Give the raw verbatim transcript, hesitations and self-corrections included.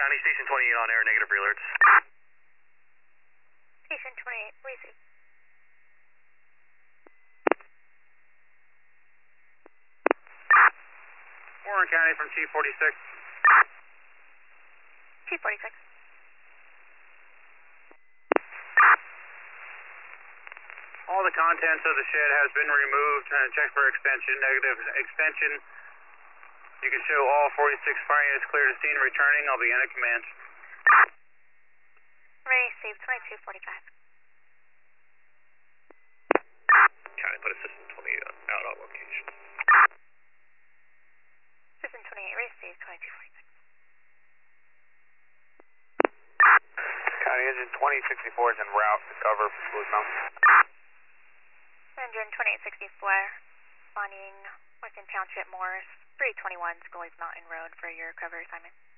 County, Station twenty-eight on air, negative re-alerts. Station twenty-eight, receive. Warren County from T forty-six. T forty-six. All the contents of the shed has been removed. Uh, check for extension, negative extension. You can show all forty-six fire units clear to scene returning. I'll be in at command. Receive twenty-two forty-five. County, put a system twenty-eight out on location. System twenty-eight, receive twenty-two forty-six. County, engine twenty sixty-four is en route to cover for Smooth Mountain. Engine twenty-eight sixty-four, responding Western Township Morris, three twenty-one Scully's Mountain Road for your cover assignment.